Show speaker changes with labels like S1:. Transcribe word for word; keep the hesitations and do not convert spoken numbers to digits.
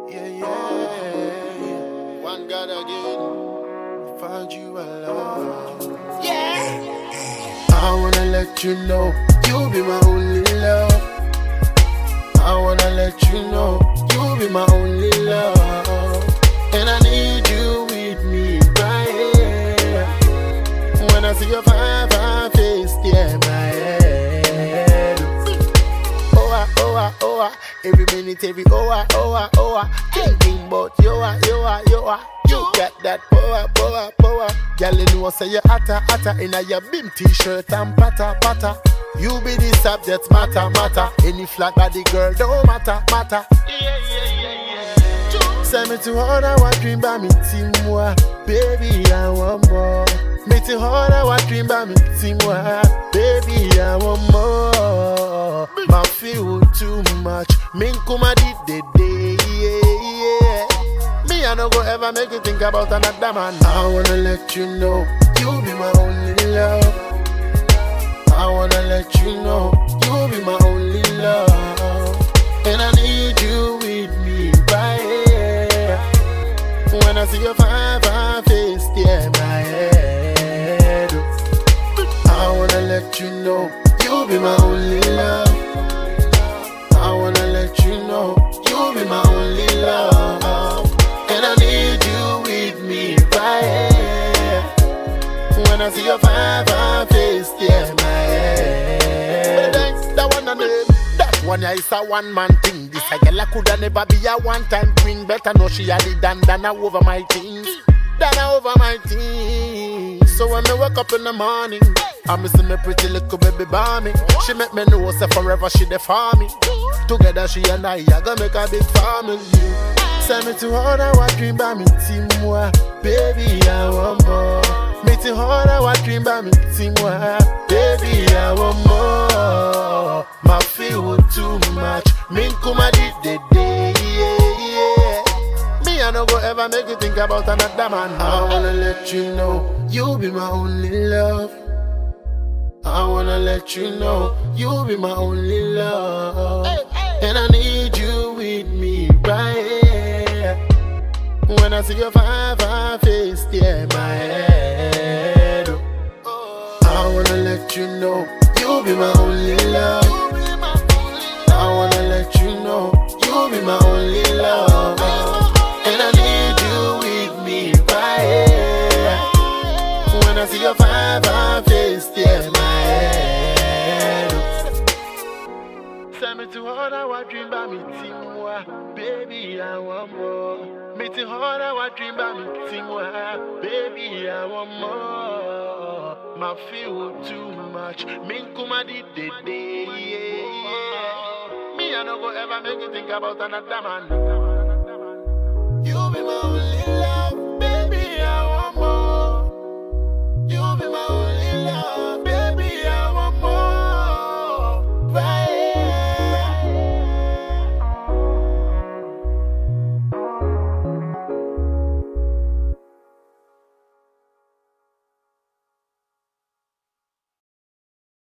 S1: Yeah, yeah. One God again. Found you alone. Yeah. I wanna let you know you be my only love. I wanna let you know you be my only love. And I need you with me right here. When I see your fine, fine face, yeah, my head. Oh, ah, oh, ah, oh, ah. Every minute, every hour, hour, hour. Thinking about you, ah, you, ah, you, ah. You got that power, power, power. Girl, you know say you hotter, hotter. In a your beam t-shirt and patter, patter. You be the subject matter, matter. Any flag body girl don't matter, matter. Yeah, yeah, yeah, yeah. Send me to all I want dream by me team moi. Baby, I want more. Me to all I want dream by me team moi. Baby, I want more. My feel too much. Me kuma did the day, yeah, yeah. Me I no go ever make you think about another man. I wanna let you know you be my only love. I wanna let you know you be my only love. And I need you with me right here. When I see your fine, fine face, yeah, my head. I wanna let you know you be my only love. I wanna let you know you be my only love. And I need you with me right here. When I see your fine, fine face, yeah, my head. That one and name. That one yeah, is a one man thing. This a girl coulda never be a one time queen. Better know she had it done than over my things. Than over my things. So when me wake up in the morning, I miss me pretty little baby mommy. She make me know say forever she there for me. Together she and I are gonna make a big family. Send me to all I want dream by me team moi. Baby, I want more. Me to all I want dream by me team moi. Baby, I want more. My feel too much. Me kuma did the day, yeah, yeah. Me I no go ever make you think about another man. I wanna let you know you be my only love. I wanna let you know you be my only love. And I need you with me right here. When I see your fine, fine face, yeah, my head. I wanna let you know you be my only love. I wanna let you know you be my only love. And I need you with me right here. When I see your fine, fine face, yeah, my head. Send me to all I want dream by me team moi. Baby, I want more. Me to all I want dream by me team moi. Baby, I want more. My feel too much. Me kuma did the day, yeah, yeah. Me I no go ever make you think about another man.